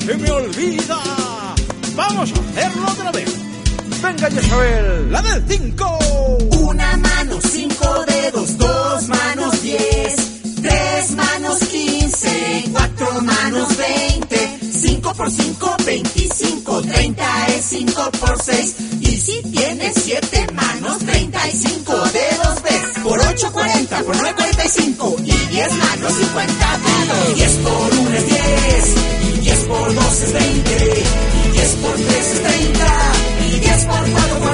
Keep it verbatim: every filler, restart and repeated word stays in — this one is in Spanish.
se me olvida. Vamos a hacerlo otra vez. Venga, Isabel, la del cinco. Una mano, cinco dedos, dos manos, diez. Tres manos, quince. Cuatro manos, veinte. Cinco por cinco, veinticinco. Treinta es cinco por seis. Y si tienes siete manos, treinta y cinco dedos ves. Por ocho, cuarenta. Por nueve, cuarenta y cinco. Y diez manos, cincuenta dedos. Diez por uno es diez. Y diez por dos es veinte. Y diez por tres es treinta. Y diez por cuatro